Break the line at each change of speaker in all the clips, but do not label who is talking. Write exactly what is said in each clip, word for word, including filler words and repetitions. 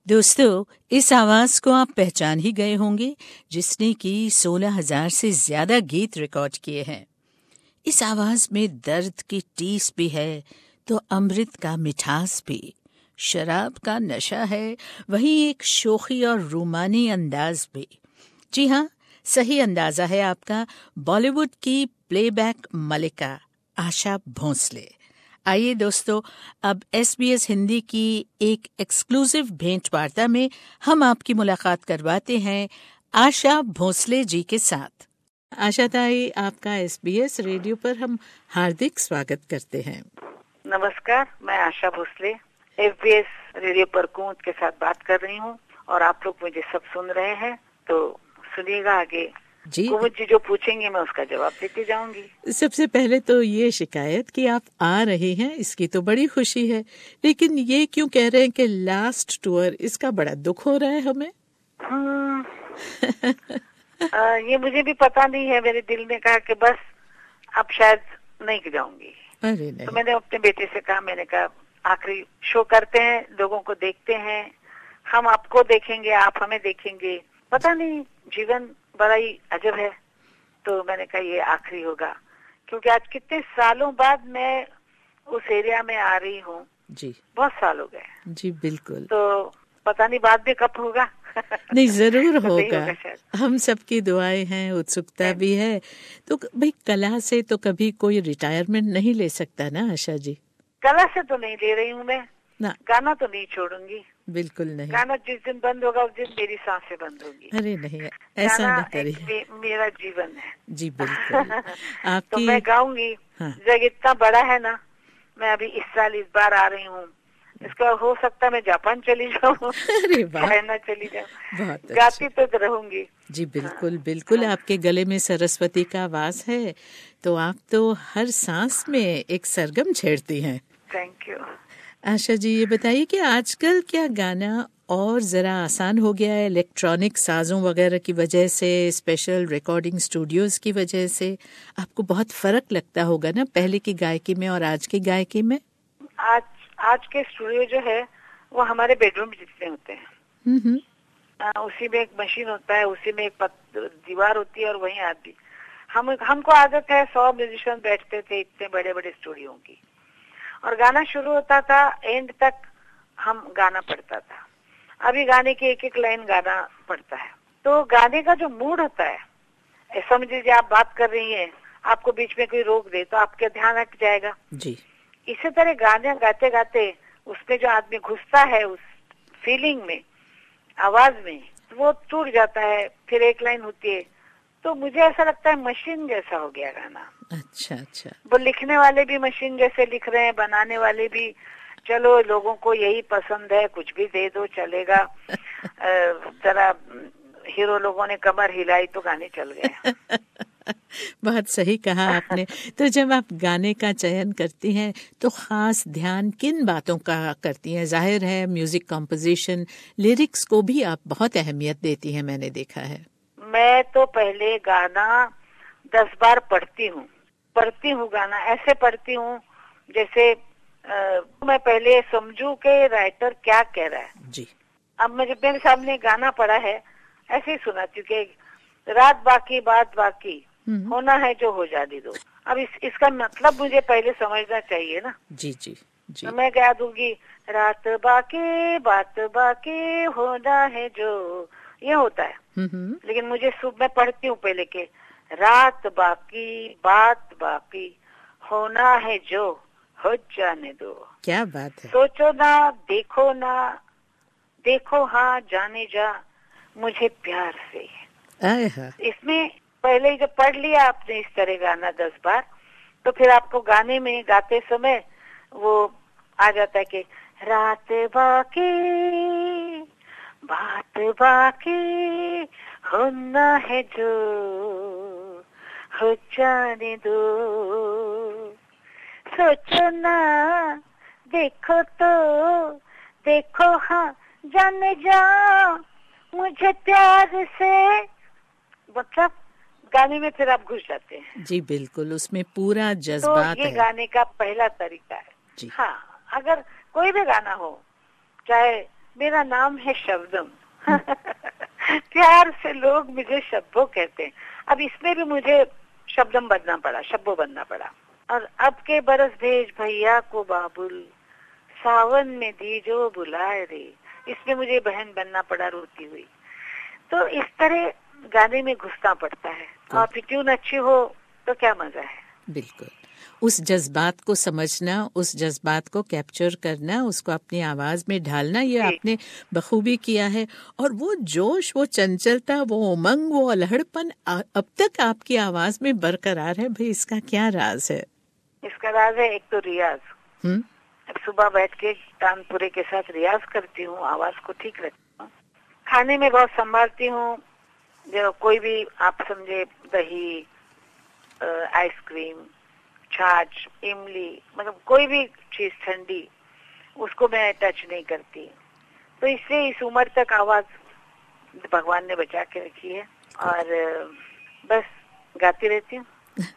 दोस्तों, इस आवाज को आप पहचान ही गए होंगे, जिसने कि सोलह हजार से ज्यादा गीत रिकॉर्ड किए हैं। इस आवाज में दर्द की टीस भी है तो अमृत का मिठास भी, शराब का नशा है, वहीं एक शोखी और रूमानी अंदाज भी। जी हाँ, सही अंदाजा है आपका। बॉलीवुड की प्लेबैक मलिका आशा भोसले। आइए दोस्तों, अब एस बी एस हिंदी की एक एक्सक्लूसिव भेंट वार्ता में हम आपकी मुलाकात करवाते हैं आशा भोसले जी के साथ। आशा ताई, आपका एस बी एस रेडियो पर हम हार्दिक स्वागत करते हैं।
नमस्कार, मैं Asha Bhosle S B S radio पर कूंज के साथ बात कर रही हूँ और आप लोग मुझे सब सुन रहे हैं, तो सुनिएगा आगे।
जी
कुमुद जी जो पूछेंगे मैं उसका जवाब देती जाऊंगी।
सबसे पहले तो ये शिकायत कि आप आ रहे हैं, इसकी तो बड़ी खुशी है, लेकिन ये क्यों कह रहे हैं कि लास्ट टूर, इसका बड़ा दुख हो रहा है हमें।
हम्म, आ, ये मुझे भी पता नहीं है। मेरे दिल ने कहा कि बस अब शायद नहीं जाऊंगी।
अरे नहीं।
तो मैंने अपने बेटे से कहा, मैंने कहा आखिरी शो करते हैं, लोगों को देखते हैं, हम आपको देखेंगे, आप हमें देखेंगे। पता नहीं, जीवन बड़ा ही अजब है। तो मैंने कहा ये आखिरी होगा, क्योंकि आज कितने सालों बाद मैं उस एरिया में आ रही हूँ।
जी
बहुत साल हो गए।
जी बिल्कुल।
तो पता नहीं बाद में कब होगा।
नहीं, जरूर
तो
होगा,
होगा
हम सबकी दुआएं हैं, उत्सुकता भी है। तो भाई, कला से तो कभी कोई रिटायरमेंट नहीं ले सकता ना आशा जी।
कला से तो नहीं ले रही हूँ मैं
ना,
गाना तो नहीं छोड़ूंगी।
बिल्कुल नहीं।
गाना जिस दिन बंद होगा उस दिन मेरी सांसें बंद होगी।
अरे नहीं, ऐसा
गाना
न करिए।
मे, मेरा जीवन है।
जी बिल्कुल। आपकी
तो मैं गाऊंगी।
हाँ।
जग इतना बड़ा है ना। मैं अभी इस साल इस बार आ रही हूँ, इसका हो सकता है मैं जापान चली जाऊँ, चाइना चली जाऊँ, गाती तो रहूंगी।
जी बिल्कुल बिल्कुल। आपके गले में सरस्वती का वास है, तो आप तो हर सांस में एक सरगम छेड़ती हैं।
थैंक यू
आशा जी, ये बताइए कि आजकल क्या गाना और जरा आसान हो गया है, इलेक्ट्रॉनिक साजों वगैरह की वजह से, स्पेशल रिकॉर्डिंग स्टूडियोज की वजह से आपको बहुत फर्क लगता होगा ना, पहले की गायकी में और आज की गायकी में।
आज आज के स्टूडियो जो है वो हमारे बेडरूम जितने होते हैं।
हम्म
आ, उसी में एक मशीन होता है, उसी में एक दीवार होती है और वहीं आदमी। हम हमको आदत है, सौ म्यूजिशियन बैठते थे इतने बड़े बड़े स्टूडियो की, और गाना शुरू होता था, एंड तक हम गाना पड़ता था। अभी गाने की एक एक लाइन गाना पड़ता है। तो गाने का जो मूड होता है, समझ लीजिए आप बात कर रही हैं, आपको बीच में कोई रोक दे तो आपका ध्यान हट जाएगा
जी।
इसी तरह गाने गाते गाते उसमें जो आदमी घुसता है उस फीलिंग में, आवाज में, वो टूट जाता है। फिर एक लाइन होती है, तो मुझे ऐसा लगता है मशीन जैसा हो गया गाना।
अच्छा अच्छा।
वो लिखने वाले भी मशीन जैसे लिख रहे हैं, बनाने वाले भी, चलो लोगों को यही पसंद है, कुछ भी दे दो चलेगा। जरा हीरो लोगों ने कमर हिलाई तो गाने चल गए।
बहुत सही कहा आपने। तो जब आप गाने का चयन करती हैं तो खास ध्यान किन बातों का करती हैं? जाहिर है म्यूजिक कंपोजिशन, लिरिक्स को भी आप बहुत अहमियत देती हैं, मैंने देखा है।
मैं तो पहले गाना दस बार पढ़ती हूँ पढ़ती हूँ गाना ऐसे पढ़ती हूँ जैसे आ, मैं पहले समझूं कि राइटर क्या कह रहा है
जी।
अब मेरे मेरे सामने गाना पड़ा है, ऐसे ही सुनाती हूँ कि रात बाकी बात बाकी, होना है जो हो जाने दो। अब इस, इसका मतलब मुझे पहले समझना चाहिए ना।
जी जी जी।
तो मैं गा दूंगी रात बाकी बात बाकी, होना है जो, ये होता है। लेकिन मुझे सुबह मैं पढ़ती हूँ पहले के रात बाकी बात बाकी, होना है जो हो जाने दो।
क्या बात है।
सोचो ना, देखो ना, देखो हाँ, जाने जा मुझे प्यार से। इसमें पहले जब पढ़ लिया आपने इस तरह गाना दस बार, तो फिर आपको गाने में गाते समय वो आ जाता है कि रात बाकी बात बाकी, होना है जो हो जाने दो। सोचो ना, देखो तो देखो हाँ, जाने जा मुझे प्यार से। मतलब गाने में फिर आप घुस जाते हैं।
जी बिल्कुल, उसमें पूरा जज्बात
तो ये
है।
गाने का पहला तरीका है जी। हाँ, अगर कोई भी गाना हो, चाहे मेरा नाम है शब्दम। प्यार से लोग मुझे शब्बो कहते हैं। अब इसमें भी मुझे शब्दम बनना पड़ा, शब्बो बनना पड़ा। और अब के बरस भेज भैया को बाबुल, सावन में दीजो बुलाए रे, इसमें मुझे बहन बनना पड़ा रोती हुई। तो इस तरह गाने में घुसना पड़ता है, और फिर ट्यून अच्छी हो तो क्या मजा है।
बिल्कुल, उस जज्बात को समझना, उस जज्बात को कैप्चर करना, उसको अपनी आवाज में ढालना, ये आपने बखूबी किया है। और वो जोश, वो चंचलता, वो उमंग, वो अलहड़पन अब तक आपकी आवाज में बरकरार है। भाई इसका क्या राज है?
इसका राज है एक तो रियाज। हम्म सुबह बैठ के तानपुरे के साथ रियाज करती हूँ, आवाज को ठीक रखती हूँ। खाने में बहुत संभालती हूँ, जो कोई भी आप समझे, दही, आइसक्रीम, छाछ, इमली, मतलब कोई भी चीज ठंडी, उसको मैं टच नहीं करती। तो इससे इस उम्र तक आवाज भगवान ने बचा के रखी है, और बस गाती रहती हूँ।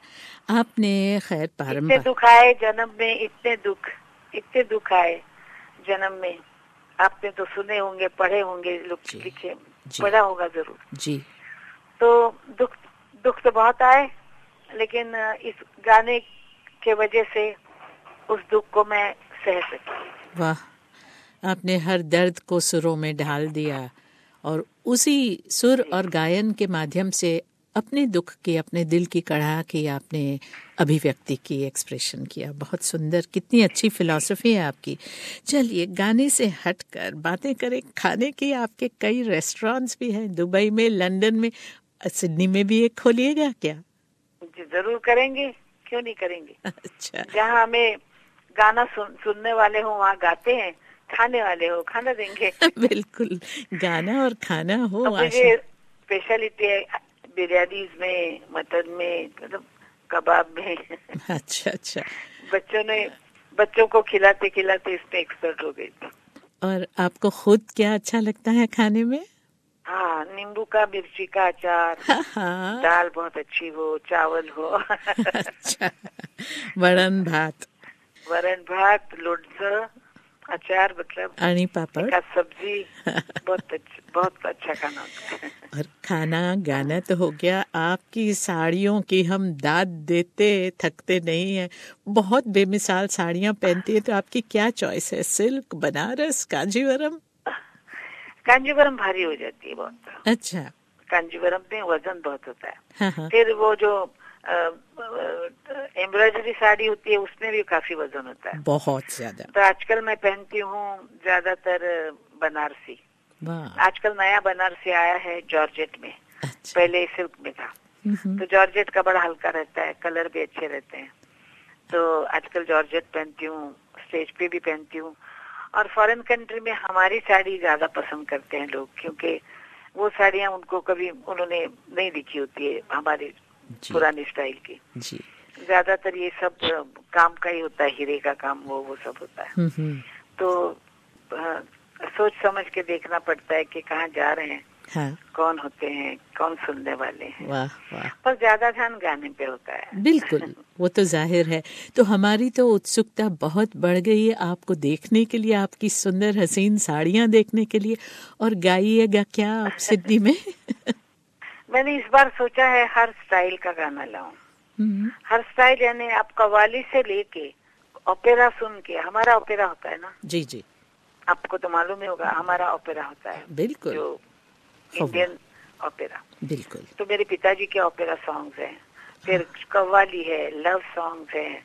आपने खैर पारंपरिक,
इतने दुख आए जन्म में, इतने दुख इतने दुख आए जन्म में, आपने तो सुने होंगे, पढ़े होंगे, लोग लिखे, पढ़ा होगा जरूर
जी।
तो दुख दुख तो बहुत आए, लेकिन इस गाने के वजह से उस दुख को मैं सह सकी।
वाह, आपने हर दर्द को सुरों में ढाल दिया, और उसी सुर और गायन के माध्यम से अपने दुख की, अपने दिल की कढ़ा की आपने अभिव्यक्ति की, एक्सप्रेशन किया। बहुत सुंदर, कितनी अच्छी फिलॉसफी है आपकी। चलिए गाने से हटकर बातें करें खाने की। आपके कई रेस्टोरेंट्स भी हैं, दुबई में, लंदन में, सिडनी में भी एक खोलिएगा क्या?
जरूर करेंगे, क्यों नहीं करेंगे।
अच्छा,
जहाँ हमें गाना सुन, सुनने वाले हो वहाँ गाते हैं, खाने वाले हो खाना देंगे।
बिल्कुल, गाना और खाना हो।
मुझे स्पेशलिटी है बिरयानीज में, मटन में, मतलब कबाब में।
अच्छा अच्छा।
बच्चों ने बच्चों को खिलाते खिलाते इसमें एक्सपर्ट हो गई।
और आपको खुद क्या अच्छा लगता है खाने में?
हाँ, नींबू का, मिर्ची का अचार,
हाँ।
दाल बहुत अच्छी हो, चावल हो।
अच्छा, वरण भात,
वरण भात, लोणचं, अचार, मतलब
आनी पापड़,
सब्जी, बहुत अच्छा, बहुत अच्छा खाना होता है।
और खाना गाना तो हो गया। आपकी साड़ियों की हम दाद देते थकते नहीं है। बहुत बेमिसाल साड़ियाँ पहनती है, तो आपकी क्या चॉइस है? सिल्क, बनारस, कांजीवरम?
कांजीवरम भारी हो जाती है बहुत।
अच्छा,
कांजीवरम में वजन बहुत होता है।
हाँ हाँ।
फिर वो जो एम्ब्रॉयडरी साड़ी होती है उसमें भी काफी वजन होता है,
बहुत ज्यादा।
तो आजकल मैं पहनती हूँ ज्यादातर बनारसी। आजकल नया बनारसी आया है जॉर्जेट में। अच्छा। पहले सिल्क में था, तो जॉर्जेट का बड़ा हल्का रहता है, कलर भी अच्छे रहते हैं, तो आजकल जॉर्जेट पहनती हूँ, स्टेज पे भी पहनती हूँ। और फॉरेन कंट्री में हमारी साड़ी ज्यादा पसंद करते हैं लोग, क्योंकि वो साड़ियाँ उनको कभी उन्होंने नहीं दिखी होती है हमारी पुरानी स्टाइल की। जी। ज्यादातर ये सब काम का ही होता है, हीरे का काम, वो वो सब होता है। तो आ, सोच समझ के देखना पड़ता है कि कहाँ जा रहे हैं, हाँ। कौन होते हैं, कौन सुनने वाले हैं। वाह वाह। पर ज्यादा ध्यान गाने पे होता है। बिल्कुल,
वो तो जाहिर है। तो हमारी तो उत्सुकता बहुत बढ़ गई है आपको देखने के लिए, आपकी सुंदर हसीन साड़ियाँ देखने के लिए। और गाइएगा क्या आप सिडनी में?
मैंने इस बार सोचा है हर स्टाइल का गाना लाऊं। हर स्टाइल, यानी आप कव्वाली से लेके ओपेरा सुन के, हमारा ओपेरा होता है ना।
जी जी,
आपको तो मालूम ही होगा, हमारा ओपेरा होता है।
बिल्कुल,
जो इंडियन ओपेरा।
बिल्कुल।
तो मेरे पिताजी के ओपेरा सॉन्ग्स हैं, फिर कव्वाली है, लव सॉन्ग्स हैं,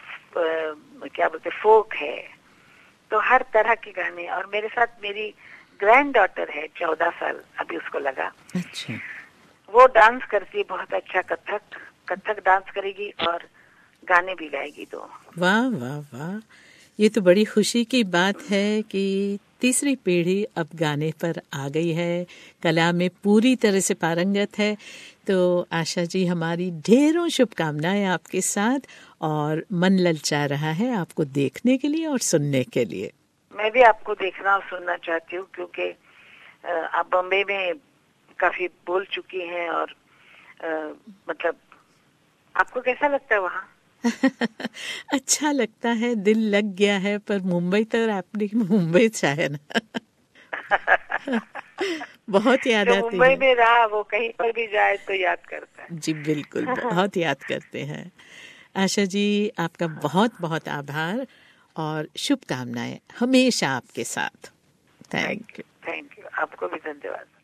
क्या बोलते फोक है, तो हर तरह के गाने। और मेरे साथ मेरी ग्रैंड डॉटर है, चौदह साल अभी उसको लगा। अच्छा। वो डांस करती है बहुत अच्छा, कथक कथक डांस करेगी और गाने भी गाएगी। तो
वाह वाह वाह, ये तो बड़ी खुशी की बात है कि तीसरी पीढ़ी अब गाने पर आ गई है, कला में पूरी तरह से पारंगत है। तो आशा जी, हमारी ढेरों शुभकामनाएं आपके साथ, और मन ललचा रहा है आपको देखने के लिए और सुनने के लिए।
मैं भी आपको देखना और सुनना चाहती हूँ, क्योंकि आप बम्बई में काफी बोल चुकी हैं, और आ, मतलब आपको कैसा लगता है वहाँ?
अच्छा लगता है, दिल लग गया है, पर मुंबई तो आपने मुंबई चाहे ना। बहुत याद
जो
आती
मुंबई
है।
में रहा वो कहीं पर भी जाए तो याद करता है।
जी बिल्कुल, बहुत याद करते हैं। आशा जी, आपका बहुत बहुत आभार और शुभकामनाएं हमेशा आपके साथ। Thank you.
थैंक यू, आपको भी धन्यवाद।